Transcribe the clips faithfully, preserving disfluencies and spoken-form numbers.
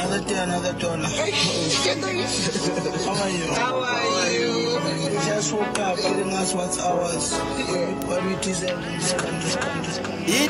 Another day, another dollar. How are you? How are you? We just woke up, telling us what's ours. What we deserve in this country, this country, this country.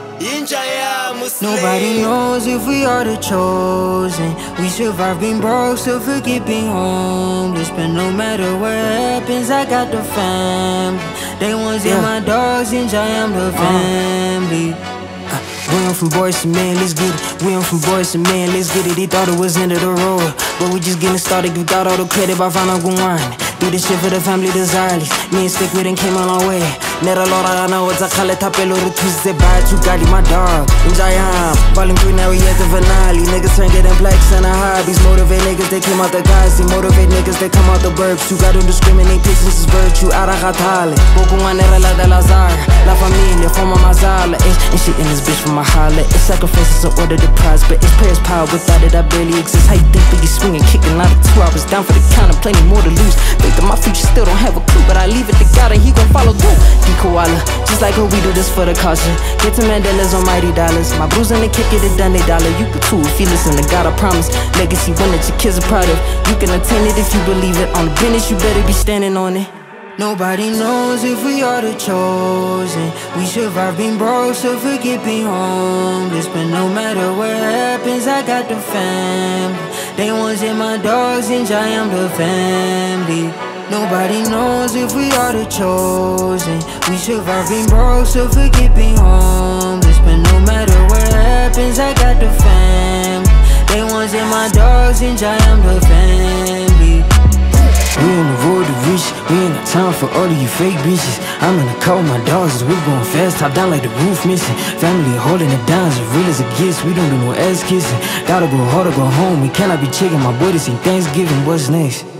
Nobody knows if we are the chosen. We survive being broke, still forget being homeless. But no matter what happens, I got the family. They ones in my dogs, and I am the family. We on from boys to men, let's get it. We on from boys to men, let's get it. They thought it was end of the road, but we just getting started. We got all the credit by Van Guan. Do this shit for the family desires. Me and Stick with and came a long way. Nera lora na what's a khale tapelo ru tuse bad you got my dog. Enjoy am falling through now we at the finale. Niggas turn getting blacks and a hobbies. Motivate niggas, they came out the guys. They motivate niggas, they come out the burbs. You gotta discriminate, patience is virtue. Ara gatale. Boku nera la de lazar. La familia, forma mazala. And shit in this bitch from my holla. It's sacrifices in order to prize, but it's prayers power. Without it, I barely exist. How you think we get swinging, kicking out of two hours down for the count and plenty more to lose. Think that my future still don't have a clue, but I leave it to God and he gon' follow through. D koala, just like how we do this for the culture. Get to Mandela's almighty dollars. My bruise and the kick it, it done they dollar. You could too if you listen to God, I promise. Legacy one that your kids are proud of. You can attain it if you believe it. On the business, you better be standing on it. Nobody knows if we are the chosen. We survive being broke, so forget being homeless. But no matter what happens, I got the family. They ones in my dogs, and I am the family. Nobody knows if we are the chosen. We survive being broke, so forget being homeless. But no matter what happens, I got the family. They ones in my dogs, and I am the family. We in the road to reach, we ain't got time for all of you fake bitches. I'm in the car with my dogs, as we going fast, top down like the roof missing. Family holding it down, as real as it gets, we don't do no ass kissing. Gotta go hard or go home, we cannot be checking my boy, this ain't Thanksgiving, what's next?